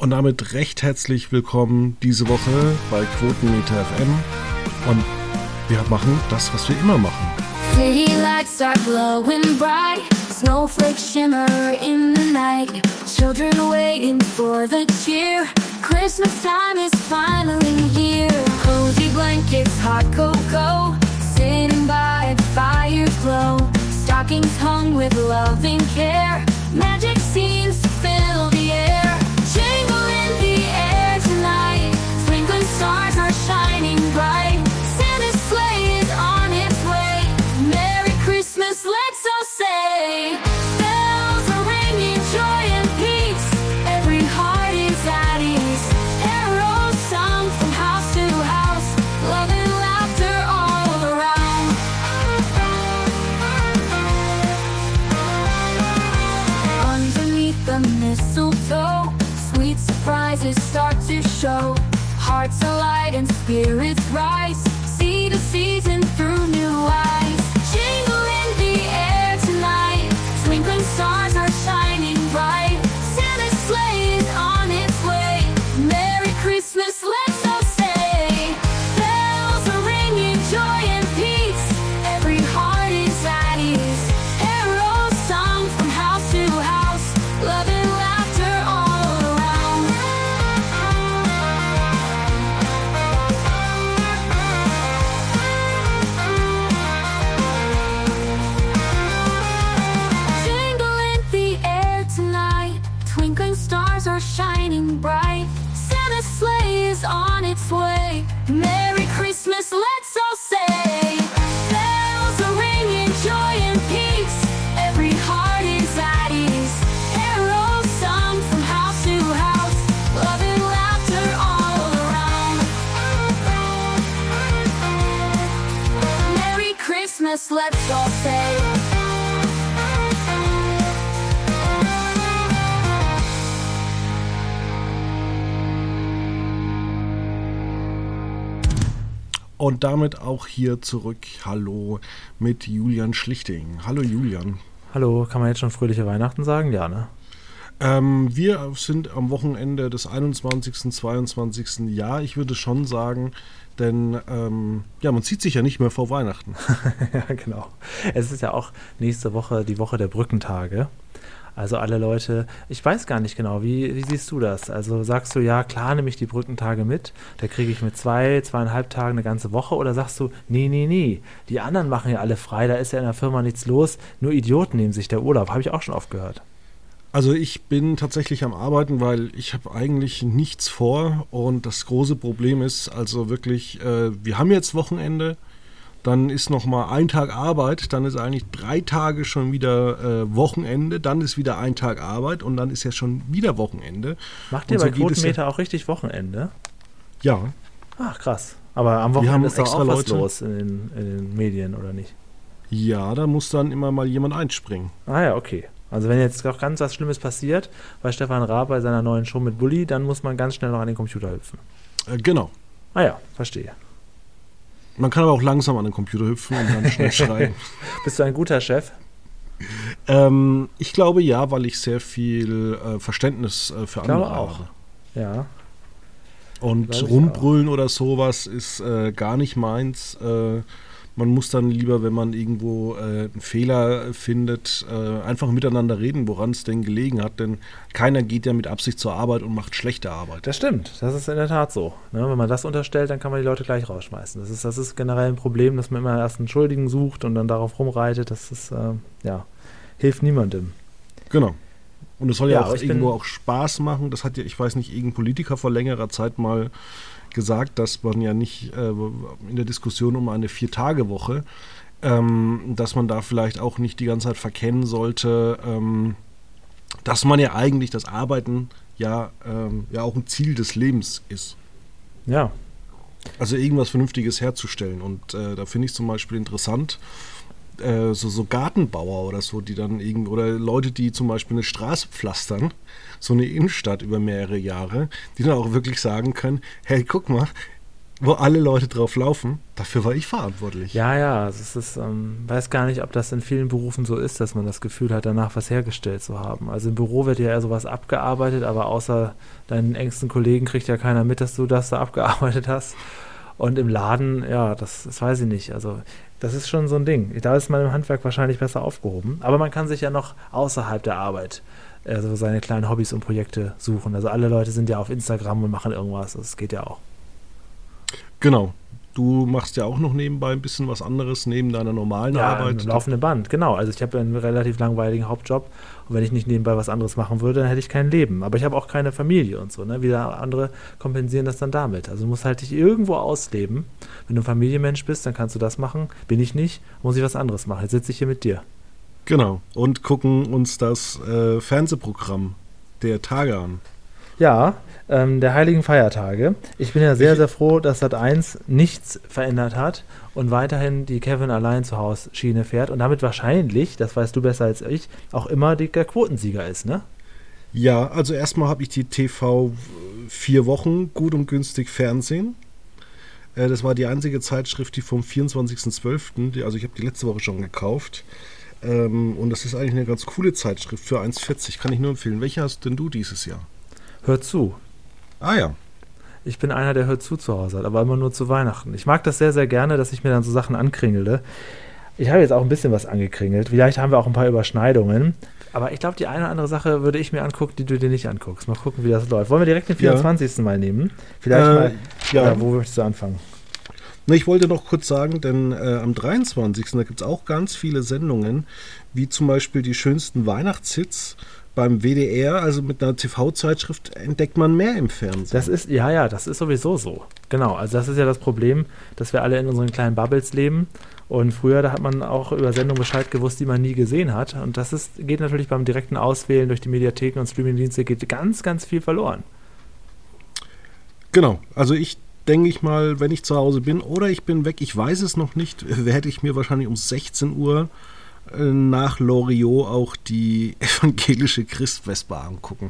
Und damit recht herzlich willkommen diese Woche bei Quotenmeter FM. Und wir machen das, was wir immer machen. City lights are glowing bright, snowflakes shimmer in the night. Children waiting for the cheer. Christmas time is finally here. Cozy blankets, hot cocoa, sitting by the fire's glow. Stockings hung with loving care. Magic seems to fill the air. Jingle in the air tonight. Twinkling stars are shining bright. Santa's sleigh is on its way. Merry Christmas, let's all say. Bells are ringing, joy and peace. Every heart is at ease. Arrows sung from house to house. Love and laughter all around. Underneath the mistletoe, sweet surprises start to show. Hearts alight and spirits rise. See the season through new eyes. Jingle in the air tonight. Twinkling stars are shining bright. Santa's sleigh is on its way. Merry Christmas, let's all say. Bells are ringing, joy and peace. Every heart is at ease. Arrows sung from house to house. Love and laughter all around. Jingle in the air tonight. Twinkling stars are shining bright. Santa's sleigh is on its way. Merry Christmas, let's all say. Bells are ringing, joy and peace. Every heart is at ease. Arrows sung from house to house. Love and laughter all around. Merry Christmas, let's all say. Und damit auch hier zurück. Hallo mit Julian Schlichting. Hallo Julian. Hallo, kann man jetzt schon fröhliche Weihnachten sagen? Ja, ne? Wir sind am Wochenende des 21., 22. Ja, ich würde schon sagen, denn man zieht sich ja nicht mehr vor Weihnachten. Ja, genau. Es ist ja auch nächste Woche die Woche der Brückentage. Also alle Leute, ich weiß gar nicht genau, wie siehst du das? Also sagst du, ja klar, nehme ich die Brückentage mit, da kriege ich mit 2,5 Tagen eine ganze Woche, oder sagst du, nee, die anderen machen ja alle frei, da ist ja in der Firma nichts los, nur Idioten nehmen sich der Urlaub, habe ich auch schon oft gehört. Also ich bin tatsächlich am Arbeiten, weil ich habe eigentlich nichts vor, und das große Problem ist also wirklich, wir haben jetzt Wochenende, dann ist noch mal ein Tag Arbeit, dann ist eigentlich 3 Tage schon wieder Wochenende, dann ist wieder ein Tag Arbeit und dann ist ja schon wieder Wochenende. Macht ihr bei Quotenmeter auch richtig Wochenende? Ja. Ach, krass. Aber am Wochenende ist doch auch was los in den Medien, oder nicht? Ja, da muss dann immer mal jemand einspringen. Ah ja, okay. Also wenn jetzt auch ganz was Schlimmes passiert, bei Stefan Raab bei seiner neuen Show mit Bulli, dann muss man ganz schnell noch an den Computer hüpfen. Genau. Ah ja, verstehe. Man kann aber auch langsam an den Computer hüpfen und dann schnell schreiben. Bist du ein guter Chef? Ich glaube ja, weil ich sehr viel Verständnis für andere auch habe. Ja. Und rumbrüllen oder sowas ist gar nicht meins. Man muss dann lieber, wenn man irgendwo einen Fehler findet, einfach miteinander reden, woran es denn gelegen hat. Denn keiner geht ja mit Absicht zur Arbeit und macht schlechte Arbeit. Das stimmt, das ist in der Tat so. Ne? Wenn man das unterstellt, dann kann man die Leute gleich rausschmeißen. Das ist generell ein Problem, dass man immer erst einen Schuldigen sucht und dann darauf rumreitet. Das ist, hilft niemandem. Genau. Und es soll ja auch irgendwo auch Spaß machen. Das hat ja, ich weiß nicht, irgendein Politiker vor längerer Zeit mal gesagt, dass man ja nicht in der Diskussion um eine 4-Tage-Woche, dass man da vielleicht auch nicht die ganze Zeit verkennen sollte, dass man ja eigentlich das Arbeiten ja auch ein Ziel des Lebens ist. Ja. Also irgendwas Vernünftiges herzustellen. Und da finde ich zum Beispiel interessant, so Gartenbauer oder so, die dann oder Leute, die zum Beispiel eine Straße pflastern, so eine Innenstadt über mehrere Jahre, die dann auch wirklich sagen können, hey, guck mal, wo alle Leute drauf laufen, dafür war ich verantwortlich. Ja, es ist, weiß gar nicht, ob das in vielen Berufen so ist, dass man das Gefühl hat, danach was hergestellt zu haben. Also im Büro wird ja eher sowas abgearbeitet, aber außer deinen engsten Kollegen kriegt ja keiner mit, dass du das da abgearbeitet hast. Und im Laden, ja, das weiß ich nicht. Also das ist schon so ein Ding. Da ist man im Handwerk wahrscheinlich besser aufgehoben. Aber man kann sich ja noch außerhalb der Arbeit also seine kleinen Hobbys und Projekte suchen. Also alle Leute sind ja auf Instagram und machen irgendwas. Das geht ja auch. Genau. Du machst ja auch noch nebenbei ein bisschen was anderes neben deiner normalen Arbeit. Ja, laufende Band, genau. Also ich habe ja einen relativ langweiligen Hauptjob und wenn ich nicht nebenbei was anderes machen würde, dann hätte ich kein Leben. Aber ich habe auch keine Familie und so. Ne? Wieder andere kompensieren das dann damit. Also du musst halt dich irgendwo ausleben. Wenn du ein Familienmensch bist, dann kannst du das machen. Bin ich nicht, muss ich was anderes machen. Jetzt sitze ich hier mit dir. Genau. Und gucken uns das Fernsehprogramm der Tage an. Ja, der Heiligen Feiertage. Ich bin ja sehr, sehr froh, dass Sat.1 nichts verändert hat und weiterhin die Kevin allein zu Hause Schiene fährt und damit wahrscheinlich, das weißt du besser als ich, auch immer der Quotensieger ist, ne? Ja, also erstmal habe ich die TV 4 Wochen gut und günstig Fernsehen. Das war die einzige Zeitschrift, die vom 24.12., also ich habe die letzte Woche schon gekauft. Und das ist eigentlich eine ganz coole Zeitschrift für 1,40. Kann ich nur empfehlen. Welche hast denn du dieses Jahr? Hört zu. Ah ja. Ich bin einer, der hört zu Hause hat, aber immer nur zu Weihnachten. Ich mag das sehr, sehr gerne, dass ich mir dann so Sachen ankringele. Ich habe jetzt auch ein bisschen was angekringelt. Vielleicht haben wir auch ein paar Überschneidungen. Aber ich glaube, die eine oder andere Sache würde ich mir angucken, die du dir nicht anguckst. Mal gucken, wie das läuft. Wollen wir direkt den 24. Mal nehmen? Vielleicht mal. Ja. Wo möchtest du anfangen? Ne, ich wollte noch kurz sagen, denn am 23. da gibt es auch ganz viele Sendungen, wie zum Beispiel die schönsten Weihnachtshits. Beim WDR, also mit einer TV-Zeitschrift, entdeckt man mehr im Fernsehen. Das ist sowieso so. Genau, also das ist ja das Problem, dass wir alle in unseren kleinen Bubbles leben. Und früher, da hat man auch über Sendungen Bescheid gewusst, die man nie gesehen hat. Und das geht natürlich beim direkten Auswählen durch die Mediatheken und Streamingdienste geht ganz, ganz viel verloren. Genau, also denke ich mal, wenn ich zu Hause bin oder ich bin weg, ich weiß es noch nicht, werde ich mir wahrscheinlich um 16 Uhr nach Loriot auch die evangelische Christvesper angucken.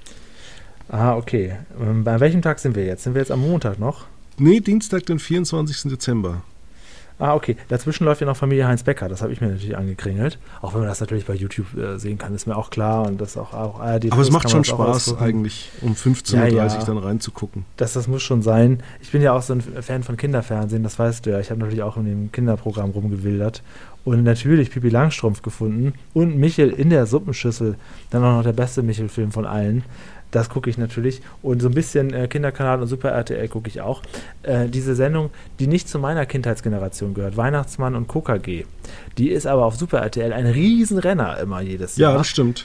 Ah, okay. Bei welchem Tag sind wir jetzt? Sind wir jetzt am Montag noch? Nee, Dienstag, den 24. Dezember. Ah, okay. Dazwischen läuft ja noch Familie Heinz Becker. Das habe ich mir natürlich angekringelt. Auch wenn man das natürlich bei YouTube sehen kann, ist mir auch klar. Und das auch ARD. Aber es macht schon Spaß, eigentlich um 15.30 Uhr dann reinzugucken. Das muss schon sein. Ich bin ja auch so ein Fan von Kinderfernsehen, das weißt du ja. Ich habe natürlich auch in dem Kinderprogramm rumgewildert. Und natürlich Pippi Langstrumpf gefunden. Und Michel in der Suppenschüssel. Dann auch noch der beste Michel-Film von allen. Das gucke ich natürlich. Und so ein bisschen Kinderkanal und Super RTL gucke ich auch. Diese Sendung, die nicht zu meiner Kindheitsgeneration gehört, Weihnachtsmann und KKG, die ist aber auf Super RTL ein Riesenrenner immer jedes Jahr. Ja, das stimmt.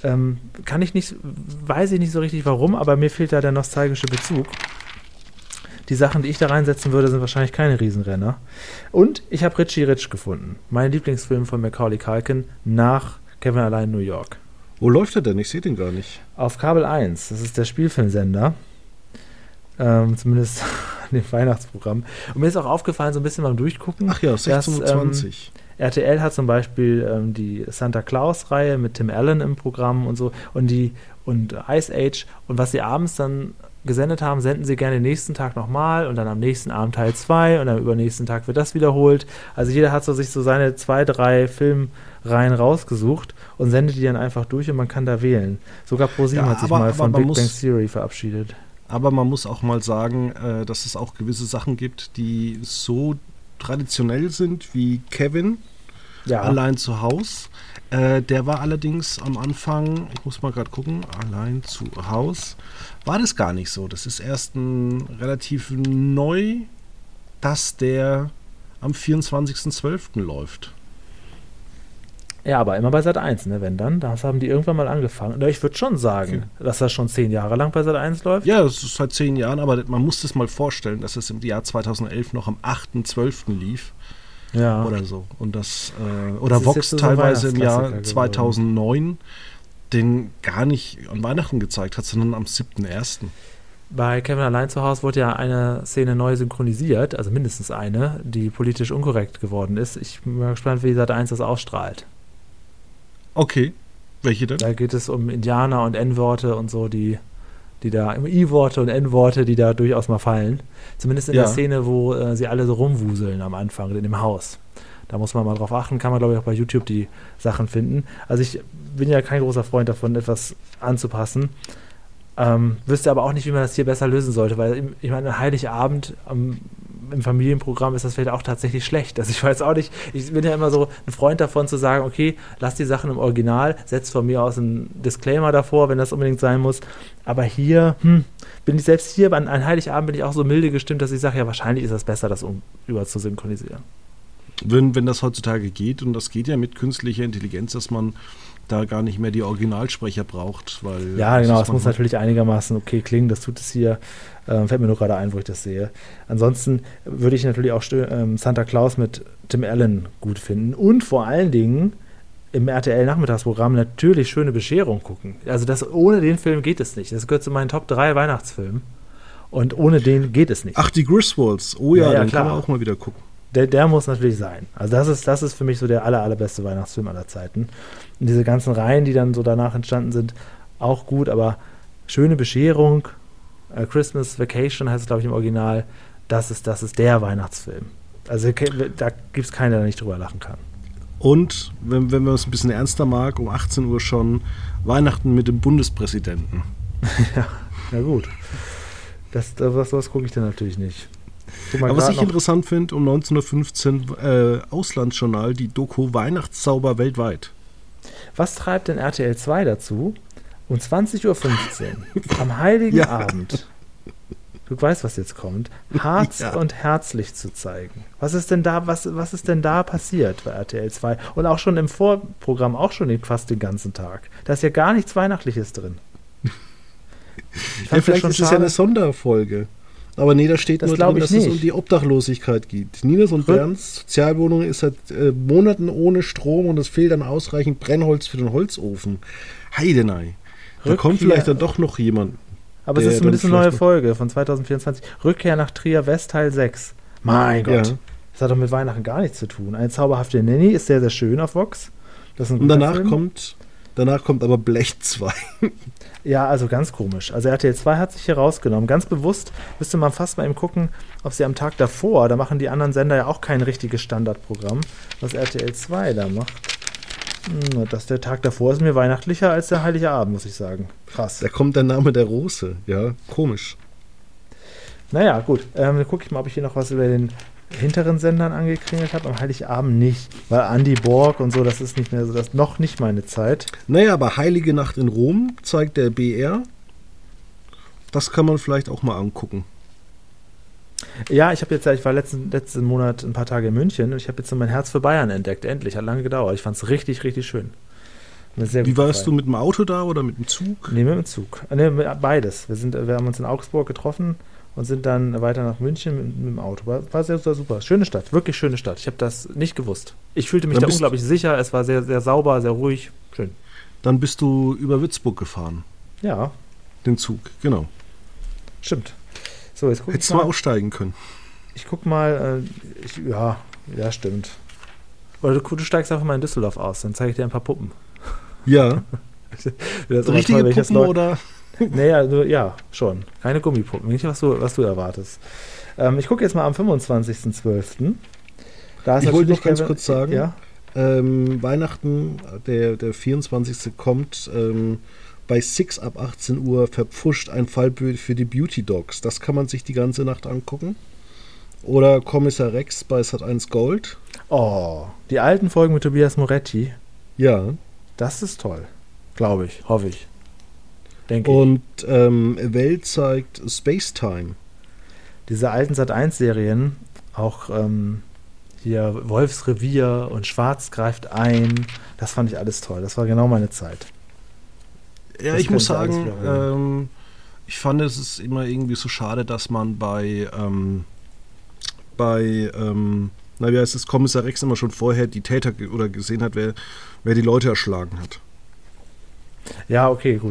Weiß ich nicht so richtig warum, aber mir fehlt da der nostalgische Bezug. Die Sachen, die ich da reinsetzen würde, sind wahrscheinlich keine Riesenrenner. Und ich habe Richie Rich gefunden. Mein Lieblingsfilm von Macaulay Culkin nach Kevin allein in New York. Wo läuft er denn? Ich sehe den gar nicht. Auf Kabel 1. Das ist der Spielfilmsender. Zumindest an dem Weihnachtsprogramm. Und mir ist auch aufgefallen, so ein bisschen beim Durchgucken. Ach ja, 16:20 RTL hat zum Beispiel die Santa Claus-Reihe mit Tim Allen im Programm und so. Und Ice Age. Und was sie abends dann gesendet haben, senden sie gerne den nächsten Tag nochmal und dann am nächsten Abend Teil 2 und dann am übernächsten Tag wird das wiederholt. Also jeder hat sich so seine 2, 3 Filmreihen rausgesucht und sendet die dann einfach durch und man kann da wählen. Sogar ProSieben hat sich mal von Big Bang Theory verabschiedet. Aber man muss auch mal sagen, dass es auch gewisse Sachen gibt, die so traditionell sind wie Kevin allein zu Haus. Der war allerdings am Anfang, ich muss mal gerade gucken, allein zu Haus, war das gar nicht so. Das ist erst relativ neu, dass der am 24.12. läuft. Ja, aber immer bei Sat.1, ne, wenn dann. Das haben die irgendwann mal angefangen. Ich würde schon sagen, dass das schon 10 Jahre lang bei Sat.1 läuft. Ja, das ist seit 10 Jahren, aber man muss das mal vorstellen, dass es im Jahr 2011 noch am 8.12. lief. Ja. Oder so. Und das Vox teilweise im Jahr 2009 den gar nicht an Weihnachten gezeigt hat, sondern am 7.1. Bei Kevin allein zu Hause wurde ja eine Szene neu synchronisiert, also mindestens eine, die politisch unkorrekt geworden ist. Ich bin mal gespannt, wie Sat.1 das ausstrahlt. Okay. Welche denn? Da geht es um Indianer und N-Worte und so, die die da, I-Worte und N-Worte, die da durchaus mal fallen. Zumindest in der Szene, wo sie alle so rumwuseln am Anfang in dem Haus. Da muss man mal drauf achten, kann man, glaube ich, auch bei YouTube die Sachen finden. Also ich bin ja kein großer Freund davon, etwas anzupassen. Wüsste aber auch nicht, wie man das hier besser lösen sollte, weil ich meine, Heiligabend im Familienprogramm ist das vielleicht auch tatsächlich schlecht. Also ich weiß auch nicht, ich bin ja immer so ein Freund davon zu sagen, okay, lass die Sachen im Original, setz von mir aus einen Disclaimer davor, wenn das unbedingt sein muss. Aber hier, bin ich selbst hier, an Heiligabend bin ich auch so milde gestimmt, dass ich sage, ja, wahrscheinlich ist das besser, das über zu synchronisieren. Wenn das heutzutage geht, und das geht ja mit künstlicher Intelligenz, dass man da gar nicht mehr die Originalsprecher braucht, weil... Ja, genau, es muss natürlich einigermaßen okay klingen, das tut es hier, fällt mir nur gerade ein, wo ich das sehe. Ansonsten würde ich natürlich auch Santa Claus mit Tim Allen gut finden und vor allen Dingen im RTL-Nachmittagsprogramm natürlich Schöne Bescherung gucken. Also ohne den Film geht es nicht. Das gehört zu meinen Top 3 Weihnachtsfilmen und ohne den geht es nicht. Ach, die Griswolds, oh ja, dann klar. Kann man auch mal wieder gucken. Der muss natürlich sein. Also das ist für mich so der allerbeste Weihnachtsfilm aller Zeiten. Und diese ganzen Reihen, die dann so danach entstanden sind, auch gut, aber Schöne Bescherung, Christmas Vacation heißt es, glaube ich, im Original, das ist der Weihnachtsfilm. Also da gibt es keinen, der nicht drüber lachen kann. Und, wenn man es ein bisschen ernster mag, um 18 Uhr schon Weihnachten mit dem Bundespräsidenten. ja gut. Das gucke ich dann natürlich nicht. Aber was ich interessant finde, um 19.15 Auslandsjournal, die Doku Weihnachtszauber weltweit. Was treibt denn RTL 2 dazu, um 20.15 Uhr am Heiligen Abend, du weißt, was jetzt kommt, Harz und herzlich zu zeigen? Was ist denn da passiert bei RTL 2? Und auch schon im Vorprogramm, auch schon fast den ganzen Tag. Da ist ja gar nichts Weihnachtliches drin. Vielleicht ist es ja eine Sonderfolge. Aber nee, da steht nur drin, dass es um die Obdachlosigkeit geht. Ninas und Bernds Sozialwohnung ist seit Monaten ohne Strom und es fehlt dann ausreichend Brennholz für den Holzofen. Heidenei. Da kommt vielleicht dann doch noch jemand. Aber es ist zumindest eine neue Folge von 2024. Rückkehr nach Trier West Teil 6. Mein Gott. Ja. Das hat doch mit Weihnachten gar nichts zu tun. Eine zauberhafte Nanny ist sehr, sehr schön auf Vox. Das ist ein und danach kommt aber Blech 2. Ja, also ganz komisch. Also RTL 2 hat sich hier rausgenommen. Ganz bewusst müsste man fast mal eben gucken, ob sie am Tag davor, da machen die anderen Sender ja auch kein richtiges Standardprogramm, was RTL 2 da macht. Der Tag davor ist mir weihnachtlicher als der Heilige Abend, muss ich sagen. Krass. Da kommt der Name der Rose. Ja, komisch. Naja, gut. Dann gucke ich mal, ob ich hier noch was über den hinteren Sendern angeklingelt habe, am Heiligabend nicht, weil Andy Borg und so, das ist nicht mehr so, das ist noch nicht meine Zeit. Naja, aber Heilige Nacht in Rom zeigt der BR. Das kann man vielleicht auch mal angucken. Ja, ich war letzten Monat ein paar Tage in München und ich habe jetzt so mein Herz für Bayern entdeckt, endlich, hat lange gedauert. Ich fand es richtig, richtig schön. Wie warst du, mit dem Auto da oder mit dem Zug? Nee, mit dem Zug. Nee, beides. Wir haben uns in Augsburg getroffen und sind dann weiter nach München mit dem Auto. War sehr, sehr super. Schöne Stadt, wirklich schöne Stadt. Ich habe das nicht gewusst. Ich fühlte mich da unglaublich sicher. Es war sehr, sehr sauber, sehr ruhig. Schön. Dann bist du über Würzburg gefahren. Ja. Den Zug, genau. Stimmt. So, jetzt guck Hättest du mal aussteigen können. Ich guck mal. Ja, stimmt. Oder du steigst einfach mal in Düsseldorf aus. Dann zeige ich dir ein paar Puppen. Ja. Richtige toll, Puppen oder... Naja, ja, schon. Keine Gummipuppen. Nicht, was du erwartest. Ich gucke jetzt mal am 25.12. Ich wollte noch ganz kurz sagen, Weihnachten, der 24. kommt bei Six ab 18 Uhr verpfuscht ein Fall für die Beauty Dogs. Das kann man sich die ganze Nacht angucken. Oder Kommissar Rex bei Sat.1 Gold. Oh, die alten Folgen mit Tobias Moretti. Ja. Das ist toll. Glaube ich, hoffe ich. Denke und Welt zeigt Space Time. Diese alten Sat.1-Serien, auch hier Wolfsrevier und Schwarz greift ein, das fand ich alles toll. Das war genau meine Zeit. Ja, ich muss sagen, ich fand es ist immer irgendwie so schade, dass man bei wie heißt es, Kommissar Rex immer schon vorher die Täter oder gesehen hat, wer die Leute erschlagen hat. Ja, okay, gut.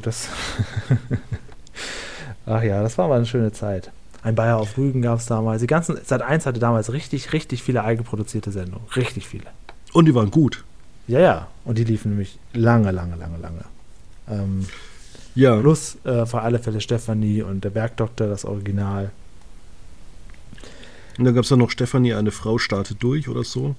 Ach ja, das war mal eine schöne Zeit. Ein Bayer auf Rügen gab es damals. Die ganzen Sat.1 hatte damals richtig, richtig viele eigenproduzierte Sendungen. Richtig viele. Und die waren gut. Ja. Und die liefen nämlich lange. Ja. Plus für alle Fälle Stefanie und der Bergdoktor, das Original. Und dann gab es noch Stefanie, eine Frau startet durch oder so.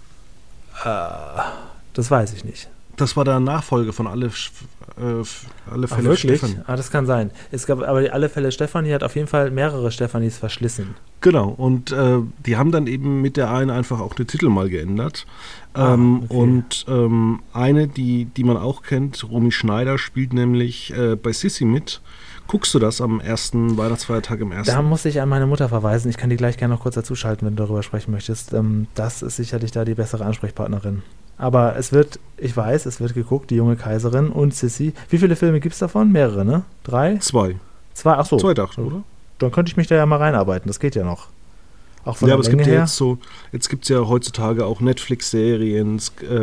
Das weiß ich nicht. Das war der Nachfolger von alle Fälle Stefanie. Das kann sein. Es gab aber alle Fälle Stefanie hat auf jeden Fall mehrere Stefanis verschlissen. Genau, und die haben dann eben mit der einen einfach auch den Titel mal geändert. Okay. Und eine, die man auch kennt, Romy Schneider, spielt nämlich bei Sissi mit. Guckst du das am ersten Weihnachtsfeiertag im ersten? Da muss ich an meine Mutter verweisen. Ich kann die gleich gerne noch kurz dazuschalten, wenn du darüber sprechen möchtest. Das ist sicherlich da die bessere Ansprechpartnerin. Aber es wird geguckt, die junge Kaiserin und Sissi. Wie viele Filme gibt es davon? Mehrere, ne? 3? 2. Ach so. 2 dachte, oder? Dann könnte ich mich da ja mal reinarbeiten. Das geht ja noch. Auch von der aber Länge her. Jetzt gibt es ja heutzutage auch Netflix-Serien,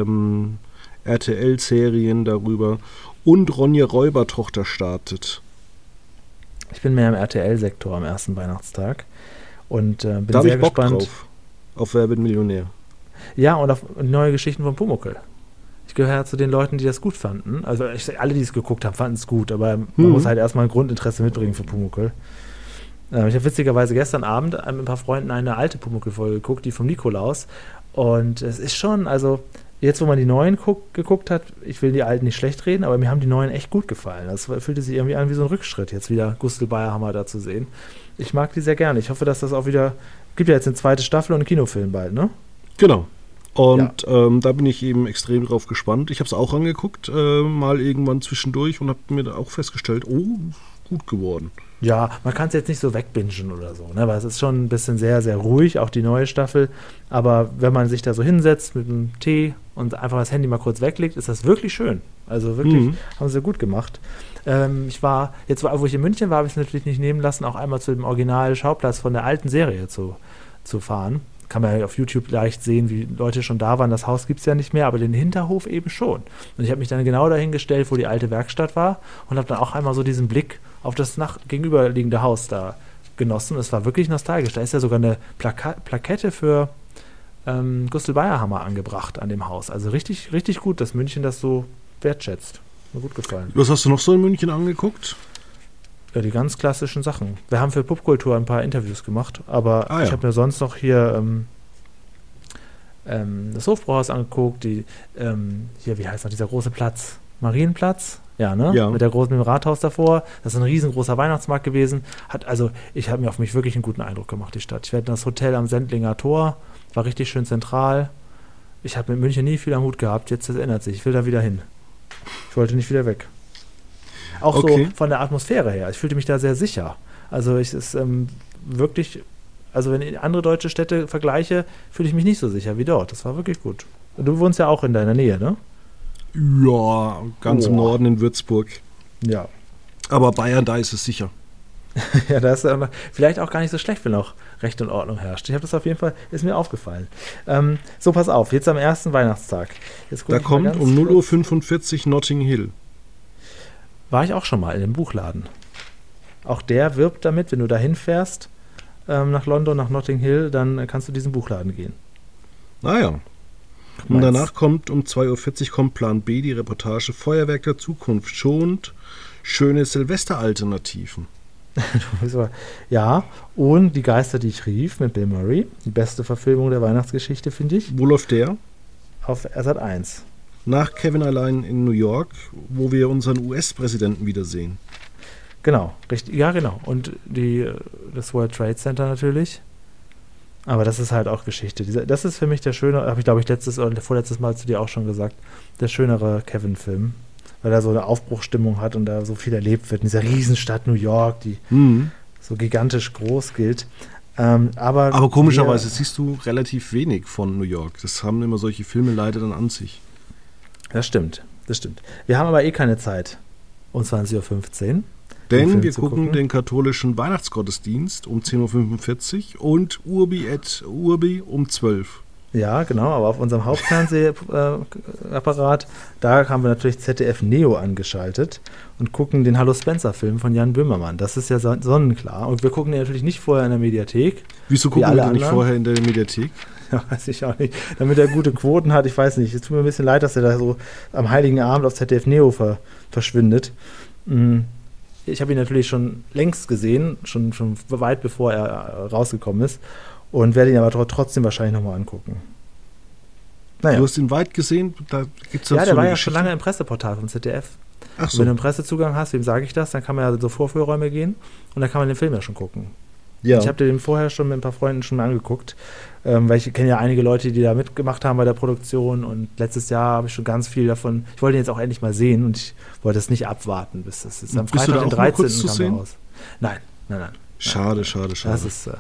RTL-Serien darüber. Und Ronja Räubertochter startet. Ich bin mehr im RTL-Sektor am ersten Weihnachtstag und bin da sehr ich Bock gespannt. Drauf. Auf Wer wird Millionär? Ja, und auf neue Geschichten von Pumuckl. Ich gehöre zu den Leuten, die das gut fanden. Also alle, die es geguckt haben, fanden es gut, aber man muss halt erstmal ein Grundinteresse mitbringen für Pumuckl. Ich habe witzigerweise gestern Abend mit ein paar Freunden eine alte Pumuckl-Folge geguckt, die vom Nikolaus. Und es ist schon, also jetzt, wo man die neuen geguckt hat, ich will die alten nicht schlecht reden, aber mir haben die neuen echt gut gefallen. Das fühlte sich irgendwie an wie so ein Rückschritt, jetzt wieder Gustl Bayerhammer da zu sehen. Ich mag die sehr gerne. Ich hoffe, dass das auch wieder, gibt ja jetzt eine zweite Staffel und einen Kinofilm bald, ne? Genau. Und da bin ich eben extrem drauf gespannt. Ich habe es auch angeguckt, mal irgendwann zwischendurch und habe mir da auch festgestellt, gut geworden. Ja, man kann es jetzt nicht so wegbingen oder so, ne? Weil es ist schon ein bisschen sehr, sehr ruhig, auch die neue Staffel. Aber wenn man sich da so hinsetzt mit einem Tee und einfach das Handy mal kurz weglegt, ist das wirklich schön. Also wirklich, haben sie gut gemacht. Wo ich in München war, habe ich es natürlich nicht nehmen lassen, auch einmal zu dem Original-Schauplatz von der alten Serie zu fahren. Kann man ja auf YouTube leicht sehen, wie Leute schon da waren. Das Haus gibt es ja nicht mehr, aber den Hinterhof eben schon. Und ich habe mich dann genau dahingestellt, wo die alte Werkstatt war und habe dann auch einmal so diesen Blick auf das gegenüberliegende Haus da genossen. Es war wirklich nostalgisch. Da ist ja sogar eine Plakette für Gustl Bayerhammer angebracht an dem Haus. Also richtig, richtig gut, dass München das so wertschätzt. Mir gut gefallen. Was hast du noch so in München angeguckt? Ja, die ganz klassischen Sachen. Wir haben für Popkultur ein paar Interviews gemacht, aber ich habe mir sonst noch hier das Hofbräuhaus angeguckt, hier, wie heißt noch, dieser große Platz? Marienplatz? Ja, ne? Ja. Mit dem Rathaus davor. Das ist ein riesengroßer Weihnachtsmarkt gewesen. Ich habe mir auf mich wirklich einen guten Eindruck gemacht, die Stadt. Ich werde das Hotel am Sendlinger Tor, war richtig schön zentral. Ich habe mit München nie viel am Hut gehabt, jetzt das ändert sich. Ich will da wieder hin. Ich wollte nicht wieder weg. Auch so von der Atmosphäre her. Ich fühlte mich da sehr sicher. Also es ist wirklich, also wenn ich andere deutsche Städte vergleiche, fühle ich mich nicht so sicher wie dort. Das war wirklich gut. Du wohnst ja auch in deiner Nähe, ne? Ja, ganz im Norden in Würzburg. Ja. Aber Bayern, da ist es sicher. Ja, da ist vielleicht auch gar nicht so schlecht, wenn noch Recht und Ordnung herrscht. Ich habe das auf jeden Fall, ist mir aufgefallen. So, pass auf, jetzt am ersten Weihnachtstag. Da kommt um 0:45 Uhr Notting Hill. War ich auch schon mal in dem Buchladen. Auch der wirbt damit, wenn du da hinfährst, nach London, nach Notting Hill, dann kannst du diesen Buchladen gehen. Naja. Und danach kommt um 2:40 Uhr kommt Plan B, die Reportage Feuerwerk der Zukunft schont schöne Silvesteralternativen. Ja, und Die Geister, die ich rief mit Bill Murray. Die beste Verfilmung der Weihnachtsgeschichte, finde ich. Wo läuft der? Auf Sat.1. Nach Kevin allein in New York, wo wir unseren US-Präsidenten wiedersehen. Genau, richtig. Ja, genau. Und das World Trade Center natürlich. Aber das ist halt auch Geschichte. Das ist für mich der schöne, habe ich glaube ich letztes oder vorletztes Mal zu dir auch schon gesagt, der schönere Kevin-Film. Weil er so eine Aufbruchsstimmung hat und da so viel erlebt wird in dieser Riesenstadt New York, die so gigantisch groß gilt. Aber komischerweise siehst du relativ wenig von New York. Das haben immer solche Filme leider dann an sich. Das stimmt. Wir haben aber keine Zeit um 20:15 Uhr. Denn wir gucken den katholischen Weihnachtsgottesdienst um 10:45 Uhr und Urbi et Urbi um 12 Uhr. Ja, genau, aber auf unserem Hauptfernsehapparat, da haben wir natürlich ZDF Neo angeschaltet und gucken den Hallo Spencer-Film von Jan Böhmermann. Das ist ja sonnenklar. Und wir gucken den natürlich nicht vorher in der Mediathek. Wieso gucken wir den nicht vorher in der Mediathek? Ja, weiß ich auch nicht. Damit er gute Quoten hat, ich weiß nicht. Es tut mir ein bisschen leid, dass er da so am Heiligen Abend auf ZDF Neo verschwindet. Ich habe ihn natürlich schon längst gesehen, schon weit bevor er rausgekommen ist und werde ihn aber trotzdem wahrscheinlich nochmal angucken. Naja. Du hast ihn weit gesehen? Da gibt's ja, der war ja schon lange im Presseportal vom ZDF. Ach so. Wenn du einen Pressezugang hast, wem sage ich das, dann kann man ja so Vorführräume gehen und dann kann man den Film ja schon gucken. Ja. Ich habe den vorher schon mit ein paar Freunden schon mal angeguckt, weil ich kenne ja einige Leute, die da mitgemacht haben bei der Produktion und letztes Jahr habe ich schon ganz viel davon, ich wollte ihn jetzt auch endlich mal sehen und ich wollte es nicht abwarten, bis es ist am Freitag, den 13. kam er raus. Nein. Schade. Das ist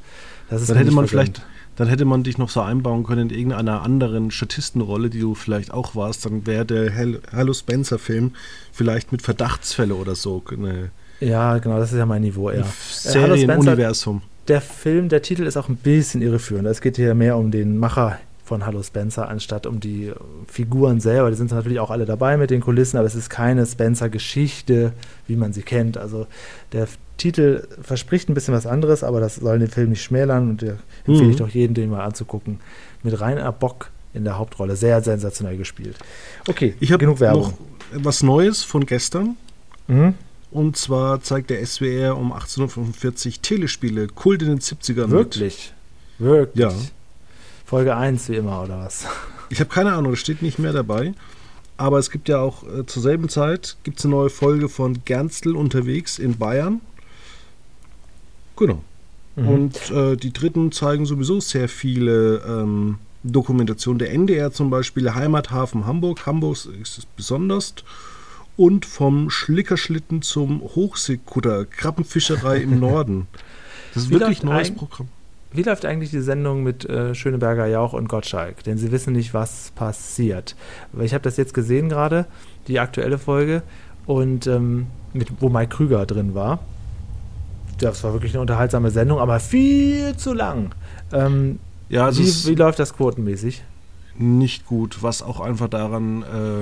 Dann hätte man dich noch so einbauen können in irgendeiner anderen Statistenrolle, die du vielleicht auch warst. Dann wäre der Hallo Spencer-Film vielleicht mit Verdachtsfälle oder so. Ja, genau, das ist ja mein Niveau eher. Serienuniversum. Der Film, der Titel ist auch ein bisschen irreführend. Es geht hier mehr um den Macher von Hallo Spencer, anstatt um die Figuren selber. Die sind natürlich auch alle dabei mit den Kulissen, aber es ist keine Spencer-Geschichte, wie man sie kennt. Also der Titel verspricht ein bisschen was anderes, aber das soll den Film nicht schmälern und der empfehle ich doch jedem, den mal anzugucken. Mit Rainer Bock in der Hauptrolle. Sehr sensationell gespielt. Okay, ich genug Werbung. Noch was Neues von gestern. Mhm. Und zwar zeigt der SWR um 18:45 Telespiele, Kult in den 70ern. Wirklich? Ja. Folge 1 wie immer, oder was? Ich habe keine Ahnung, das steht nicht mehr dabei. Aber es gibt ja auch zur selben Zeit gibt's eine neue Folge von Gernstl unterwegs in Bayern. Genau. Und die dritten zeigen sowieso sehr viele Dokumentationen. Der NDR zum Beispiel, Heimathafen Hamburg. Hamburg ist es besonders. Und vom Schlickerschlitten zum Hochseekutter, Krabbenfischerei im Norden. Das ist wirklich ein neues Programm. Wie läuft eigentlich die Sendung mit Schöneberger, Jauch und Gottschalk? Denn sie wissen nicht, was passiert. Ich habe das jetzt gesehen gerade, die aktuelle Folge, und wo Mike Krüger drin war. Das war wirklich eine unterhaltsame Sendung, aber viel zu lang. Wie läuft das quotenmäßig? Nicht gut, was auch einfach daran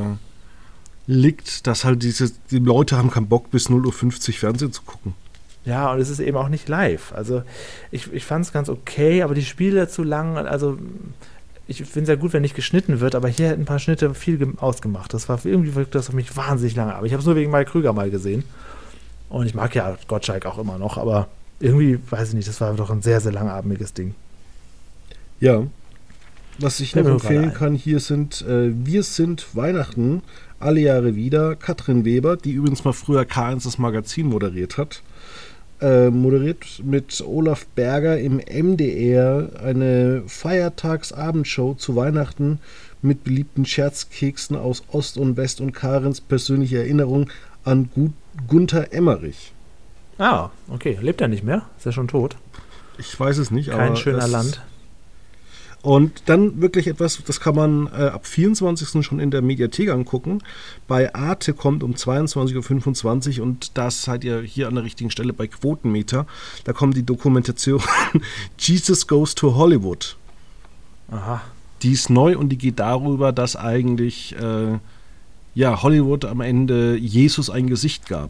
liegt, dass halt die Leute haben keinen Bock, bis 0:50 Uhr Fernsehen zu gucken. Ja, und es ist eben auch nicht live. Also ich fand es ganz okay, aber die Spiele zu lang. Also ich finde es ja gut, wenn nicht geschnitten wird, aber hier hätten ein paar Schnitte viel ausgemacht. Irgendwie wirkt das auf mich wahnsinnig lange. Aber ich habe es nur wegen Mike Krüger mal gesehen. Und ich mag ja Gottschalk auch immer noch, aber irgendwie, weiß ich nicht, das war doch ein sehr, sehr langatmiges Ding. Ja. Was ich noch empfehlen kann, hier sind Wir sind Weihnachten, alle Jahre wieder. Katrin Weber, die übrigens mal früher K1 das Magazin moderiert hat. Moderiert mit Olaf Berger im MDR eine Feiertagsabendshow zu Weihnachten mit beliebten Scherzkeksen aus Ost und West und Karins persönliche Erinnerung an Gunther Emmerich. Ah, okay. Lebt er nicht mehr? Ist er schon tot? Ich weiß es nicht. Kein schöner Land. Und dann wirklich etwas, das kann man ab 24. schon in der Mediathek angucken. Bei Arte kommt um 22:25 Uhr und da seid ihr hier an der richtigen Stelle bei Quotenmeter. Da kommt die Dokumentation Jesus Goes to Hollywood. Aha. Die ist neu und die geht darüber, dass eigentlich Hollywood am Ende Jesus ein Gesicht gab.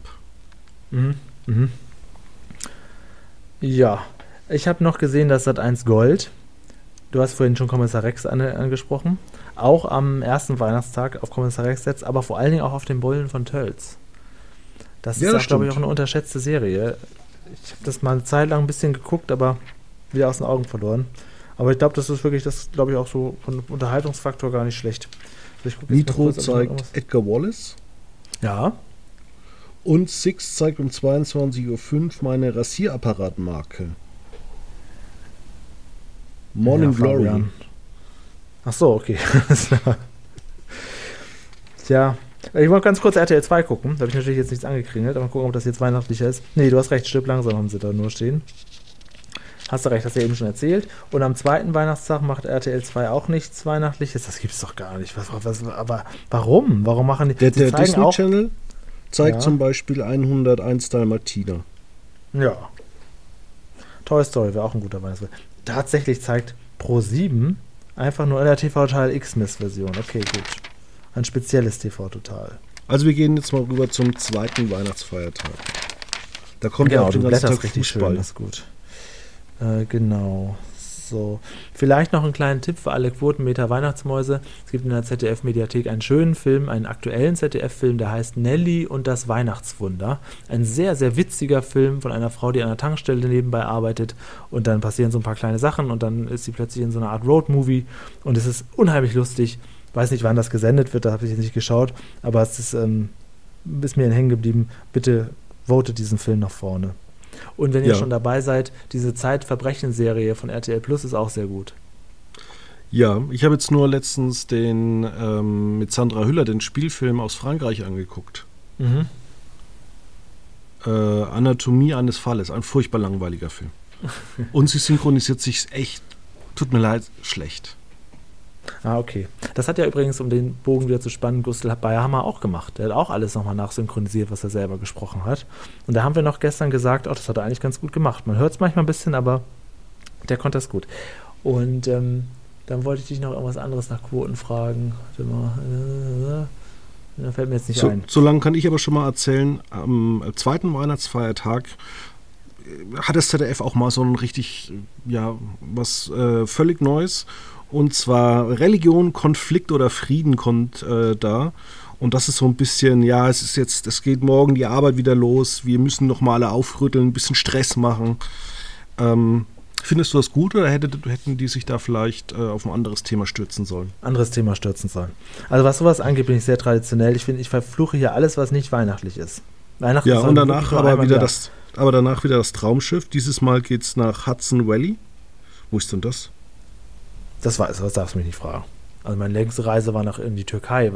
Ja, ich habe noch gesehen, dass Sat.1 Gold. Du hast vorhin schon Kommissar Rex angesprochen. Auch am ersten Weihnachtstag auf Kommissar Rex setzt, aber vor allen Dingen auch auf den Bullen von Tölz. Das ist, glaube ich, auch eine unterschätzte Serie. Ich habe das mal eine Zeit lang ein bisschen geguckt, aber wieder aus den Augen verloren. Aber ich glaube, das ist wirklich, das glaube ich auch so von Unterhaltungsfaktor gar nicht schlecht. Nitro zeigt Edgar Wallace. Ja. Und Six zeigt um 22:05 Uhr meine Rasierapparatmarke. Morning Glory. Fabian. Ach so, okay. Tja, ich wollte ganz kurz RTL 2 gucken. Da habe ich natürlich jetzt nichts angekringelt, aber mal gucken, ob das jetzt weihnachtlicher ist. Nee, du hast recht, stirb langsam haben sie da nur stehen. Hast du recht, hast du ja eben schon erzählt. Und am zweiten Weihnachtstag macht RTL 2 auch nichts Weihnachtliches. Das gibt's doch gar nicht. Aber warum? Warum machen die? Der Disney Channel zeigt zum Beispiel 101 Dalmatiner. Ja. Toy Story wäre auch ein guter Weihnachtsfilm. Tatsächlich zeigt Pro7 einfach nur in der TV-Total X-Miss-Version. Okay, gut. Ein spezielles TV-Total. Also wir gehen jetzt mal rüber zum zweiten Weihnachtsfeiertag. Da kommt ja auch den ganzen Tag richtig Fußball. Schön, das ist gut. Genau. So, vielleicht noch einen kleinen Tipp für alle Quotenmeter-Weihnachtsmäuse. Es gibt in der ZDF-Mediathek einen schönen Film, einen aktuellen ZDF-Film, der heißt Nelly und das Weihnachtswunder. Ein sehr, sehr witziger Film von einer Frau, die an einer Tankstelle nebenbei arbeitet und dann passieren so ein paar kleine Sachen und dann ist sie plötzlich in so einer Art Road-Movie und es ist unheimlich lustig. Weiß nicht, wann das gesendet wird, da habe ich jetzt nicht geschaut, aber es ist mir hängen geblieben. Bitte votet diesen Film nach vorne. Und wenn ihr schon dabei seid, diese Zeitverbrechen-Serie von RTL Plus ist auch sehr gut. Ja, ich habe jetzt nur letztens den mit Sandra Hüller, den Spielfilm aus Frankreich angeguckt. Mhm. Anatomie eines Falles, ein furchtbar langweiliger Film. Und sie synchronisiert sich echt, tut mir leid, schlecht. Ah, okay. Das hat ja übrigens, um den Bogen wieder zu spannen, Gustl Bayerhammer auch gemacht. Der hat auch alles nochmal nachsynchronisiert, was er selber gesprochen hat. Und da haben wir noch gestern gesagt, das hat er eigentlich ganz gut gemacht. Man hört es manchmal ein bisschen, aber der konnte das gut. Und dann wollte ich dich noch irgendwas anderes nach Quoten fragen. Warte mal. Da fällt mir jetzt nicht ein. So lange kann ich aber schon mal erzählen, am zweiten Weihnachtsfeiertag hat das ZDF auch mal so ein richtig, was völlig Neues. Und zwar Religion, Konflikt oder Frieden kommt da. Und das ist so ein bisschen, es geht morgen die Arbeit wieder los. Wir müssen noch mal alle aufrütteln, ein bisschen Stress machen. Findest du das gut oder hätten die sich da vielleicht auf ein anderes Thema stürzen sollen? Also was sowas angeht, bin ich sehr traditionell. Ich verfluche hier alles, was nicht weihnachtlich ist. Weihnachten ja, und danach danach wieder das Traumschiff. Dieses Mal geht's nach Hudson Valley. Wo ist denn das? Das darfst du mich nicht fragen. Also meine längste Reise war in die Türkei.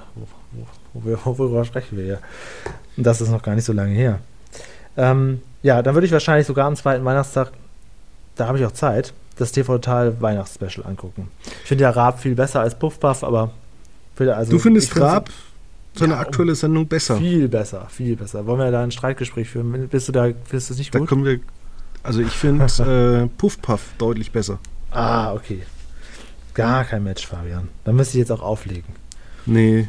Worüber sprechen wir hier? Und das ist noch gar nicht so lange her. Dann würde ich wahrscheinlich sogar am zweiten Weihnachtstag, da habe ich auch Zeit, das TV Total Weihnachtsspecial angucken. Ich finde ja Raab viel besser als Puff Puff, aber du findest Raab für eine aktuelle Sendung besser? Viel besser. Wollen wir da ein Streitgespräch führen? Findest du es nicht gut? Ich finde Puff Puff deutlich besser. Ah, okay. Gar kein Match, Fabian. Dann müsste ich jetzt auch auflegen. Nee.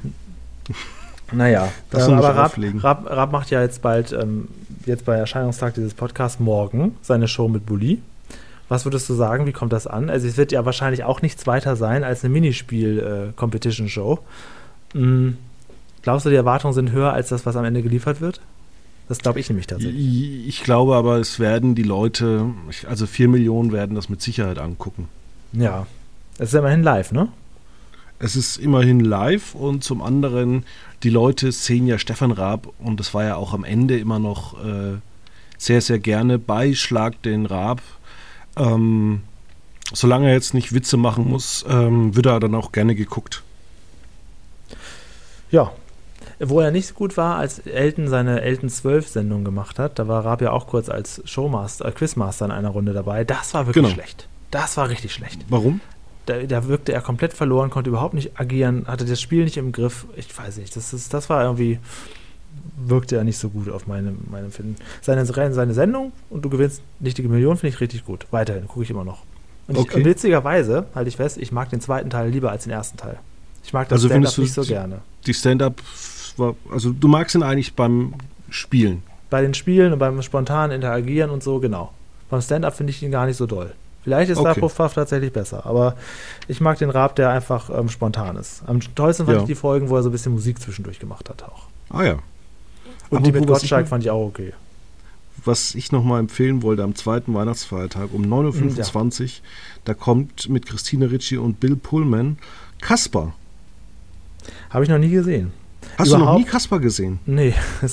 Naja, aber Raab macht ja jetzt bald, jetzt bei Erscheinungstag dieses Podcasts morgen, seine Show mit Bulli. Was würdest du sagen, wie kommt das an? Also es wird ja wahrscheinlich auch nichts weiter sein als eine Minispiel-Competition-Show. Glaubst du, die Erwartungen sind höher als das, was am Ende geliefert wird? Das glaube ich nämlich tatsächlich. Ich glaube aber, es werden die Leute, 4 Millionen werden das mit Sicherheit angucken. Ja. Es ist immerhin live, ne? Es ist immerhin live und zum anderen, die Leute sehen ja Stefan Raab und das war ja auch am Ende immer noch sehr, sehr gerne bei Schlag den Raab. Solange er jetzt nicht Witze machen muss, wird er dann auch gerne geguckt. Ja. Wo er nicht so gut war, als Elton seine Elton 12-Sendung gemacht hat, da war Raab ja auch kurz als Quizmaster in einer Runde dabei. Das war wirklich schlecht. Das war richtig schlecht. Warum? Da wirkte er komplett verloren, konnte überhaupt nicht agieren, hatte das Spiel nicht im Griff. Ich weiß nicht, das war irgendwie, wirkte er nicht so gut auf meinem Empfinden. Seine Sendung und du gewinnst nichtige Millionen, finde ich richtig gut. Weiterhin, gucke ich immer noch. Und witzigerweise, halte ich fest, ich mag den zweiten Teil lieber als den ersten Teil. Ich mag das Stand-Up nicht so gerne. Die Stand-Up du magst ihn eigentlich beim Spielen? Bei den Spielen und beim spontanen Interagieren und so, genau. Beim Stand-Up finde ich ihn gar nicht so doll. Vielleicht ist da Puff Puff tatsächlich besser, aber ich mag den Raab, der einfach spontan ist. Am tollsten fand ich die Folgen, wo er so ein bisschen Musik zwischendurch gemacht hat auch. Ah ja. Und die mit Gottschalk fand ich auch okay. Was ich nochmal empfehlen wollte, am zweiten Weihnachtsfeiertag um 9.25 Uhr, da kommt mit Christine Ricci und Bill Pullman Kasper. Habe ich noch nie gesehen. Hast du noch nie Kasper gesehen? Nee,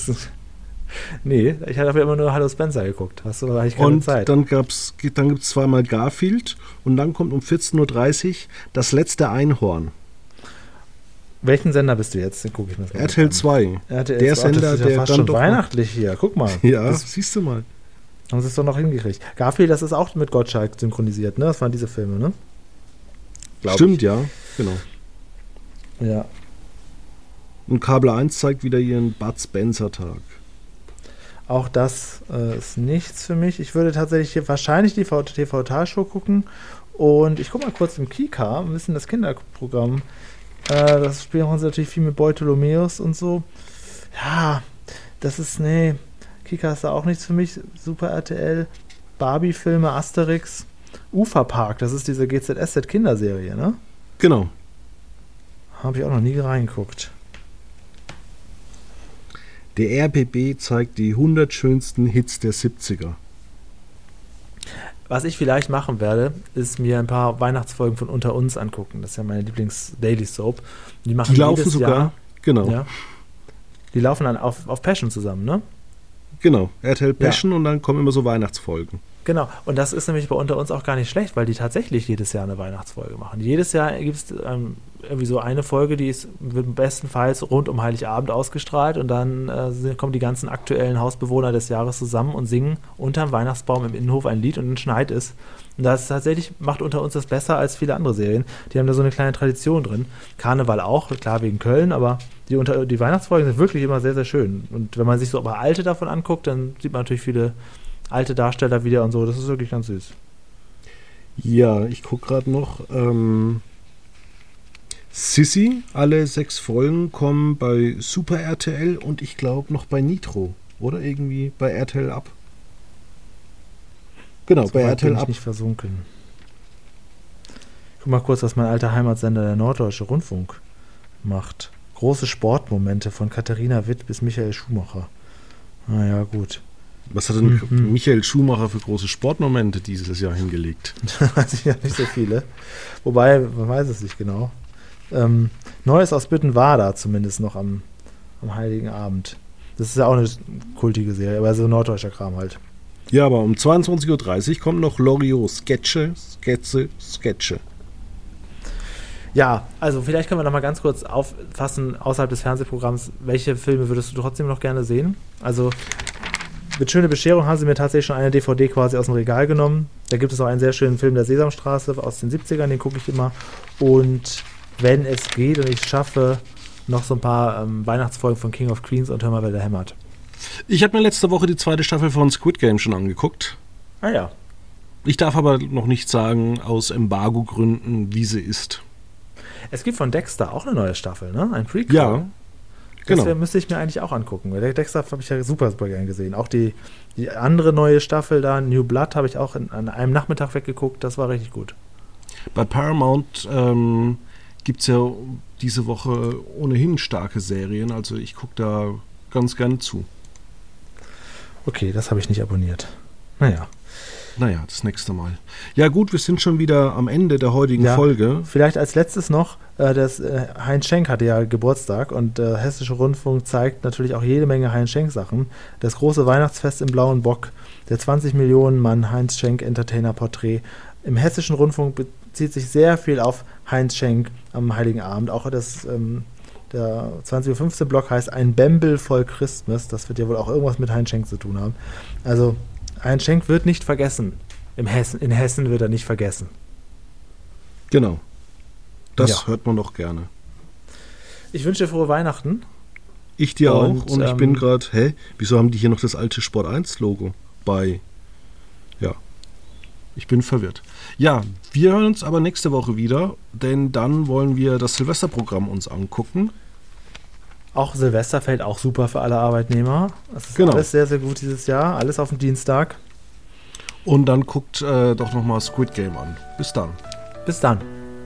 ich habe immer nur Hallo Spencer geguckt. Hast du eigentlich keine Zeit? Dann gibt's zweimal Garfield und dann kommt um 14.30 Uhr das letzte Einhorn. Welchen Sender bist du jetzt? Den gucke ich mir mal RTL 2. RTL der 2. Sender, das ist ja fast schon weihnachtlich hier. Guck mal. Ja, das siehst du mal. Haben sie es doch noch hingekriegt. Garfield, das ist auch mit Gottschalk synchronisiert, ne? Das waren diese Filme, ne? Stimmt, ja. Genau. Ja. Und Kabel 1 zeigt wieder ihren Bud Spencer-Tag. Auch das ist nichts für mich. Ich würde tatsächlich hier wahrscheinlich die TV-Show gucken. Und ich gucke mal kurz im Kika, ein bisschen das Kinderprogramm. Das spielen sie natürlich viel mit Beutolomeus und so. Ja, das ist, Kika ist da auch nichts für mich. Super RTL, Barbie-Filme, Asterix Uferpark, das ist diese GZSZ-Kinderserie, ne? Genau. Habe ich auch noch nie reingeguckt. Der RBB zeigt die 100 schönsten Hits der 70er. Was ich vielleicht machen werde, ist mir ein paar Weihnachtsfolgen von Unter uns angucken. Das ist ja meine Lieblings-Daily-Soap. Die laufen sogar, Jahr, genau. Ja, die laufen dann auf Passion zusammen, ne? Genau, RTL Passion und dann kommen immer so Weihnachtsfolgen. Genau, und das ist nämlich bei Unter uns auch gar nicht schlecht, weil die tatsächlich jedes Jahr eine Weihnachtsfolge machen. Jedes Jahr gibt es irgendwie so eine Folge, die wird bestenfalls rund um Heiligabend ausgestrahlt und dann kommen die ganzen aktuellen Hausbewohner des Jahres zusammen und singen unterm Weihnachtsbaum im Innenhof ein Lied und dann schneit es. Und das tatsächlich macht Unter uns das besser als viele andere Serien. Die haben da so eine kleine Tradition drin. Karneval auch, klar wegen Köln, aber die Weihnachtsfolgen sind wirklich immer sehr, sehr schön. Und wenn man sich so aber alte davon anguckt, dann sieht man natürlich viele alte Darsteller wieder und so. Das ist wirklich ganz süß. Ja, ich gucke gerade noch. Sissi, alle 6 Folgen kommen bei Super RTL und ich glaube noch bei Nitro. Oder irgendwie bei RTL Up. Genau, bei RTL bin ich Up. Nicht versunken. Guck mal kurz, was mein alter Heimatsender, der Norddeutsche Rundfunk, macht. Große Sportmomente von Katharina Witt bis Michael Schumacher. Naja, gut. Was hat denn Michael Schumacher für große Sportmomente dieses Jahr hingelegt? Weiß ich ja nicht so viele. Wobei, man weiß es nicht genau. Neues aus Büttenwader zumindest noch am Heiligen Abend. Das ist ja auch eine kultige Serie, aber so norddeutscher Kram halt. Ja, aber um 22.30 Uhr kommt noch Loriot. Sketche. Ja, also vielleicht können wir noch mal ganz kurz auffassen, außerhalb des Fernsehprogramms, welche Filme würdest du trotzdem noch gerne sehen? Also mit Schöne Bescherung haben sie mir tatsächlich schon eine DVD quasi aus dem Regal genommen. Da gibt es auch einen sehr schönen Film der Sesamstraße aus den 70ern, den gucke ich immer. Und wenn es geht und ich schaffe, noch so ein paar Weihnachtsfolgen von King of Queens und Hör mal, wer da hämmert. Ich habe mir letzte Woche die 2. Staffel von Squid Game schon angeguckt. Ah ja. Ich darf aber noch nicht sagen, aus Embargo-Gründen, wie sie ist. Es gibt von Dexter auch eine neue Staffel, ne? Ein Prequel. Ja, genau. Das müsste ich mir eigentlich auch angucken, weil der Dexter habe ich ja super, super gern gesehen. Auch die andere neue Staffel da, New Blood, habe ich auch an einem Nachmittag weggeguckt. Das war richtig gut. Bei Paramount gibt es ja diese Woche ohnehin starke Serien. Also ich gucke da ganz gerne zu. Okay, das habe ich nicht abonniert. Naja, das nächste Mal. Ja gut, wir sind schon wieder am Ende der heutigen Folge. Vielleicht als letztes noch, Heinz Schenk hatte ja Geburtstag und der Hessische Rundfunk zeigt natürlich auch jede Menge Heinz Schenk-Sachen. Das große Weihnachtsfest im Blauen Bock, der 20 Millionen Mann Heinz Schenk Entertainer-Porträt. Im Hessischen Rundfunk bezieht sich sehr viel auf Heinz Schenk am Heiligen Abend. Auch der 20.15 Uhr Block heißt Ein Bembel voll Christmas. Das wird ja wohl auch irgendwas mit Heinz Schenk zu tun haben. Also Heinz Schenk wird nicht vergessen. In Hessen wird er nicht vergessen. Genau. Das hört man doch gerne. Ich wünsche dir frohe Weihnachten. Ich dir auch. Und ich bin gerade, wieso haben die hier noch das alte Sport 1 Logo bei? Ja. Ich bin verwirrt. Ja, wir hören uns aber nächste Woche wieder, denn dann wollen wir das Silvesterprogramm uns angucken. Auch Silvester fällt auch super für alle Arbeitnehmer. Das ist alles sehr, sehr gut dieses Jahr. Alles auf den Dienstag. Und dann guckt doch nochmal Squid Game an. Bis dann. Bis dann.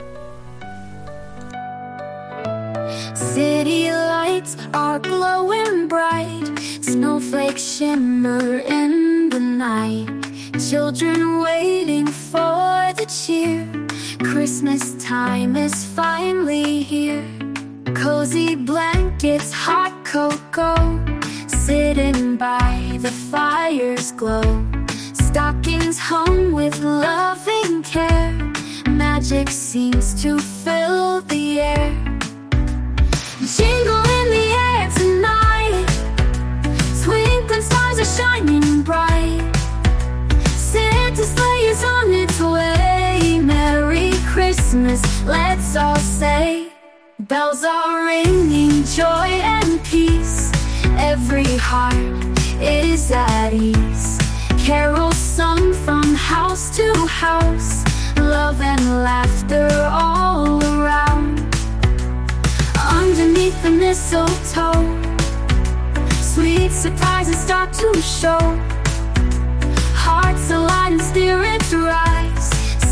City lights are glowing bright. Snowflakes shimmer in the night. Children waiting for the cheer. Christmas time is finally here. Cozy blankets, hot cocoa, sitting by the fire's glow. Stockings hung with loving care. Magic seems to fill the air. Jingle in the air tonight. Twinkling stars are shining bright. Santa's sleigh is on its way. Merry Christmas, let's all say. Bells are ringing, joy and peace. Every heart is at ease. Carols sung from house to house. Love and laughter all around. Underneath the mistletoe, sweet surprises start to show. Hearts align and spirits rise.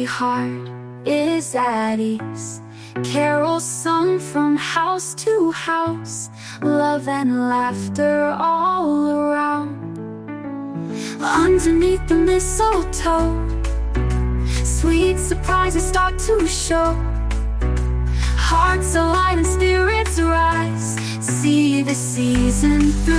every heart is at ease. Carols sung from house to house, love and laughter all around. Underneath the mistletoe, sweet surprises start to show. Hearts align and spirits rise, see the season through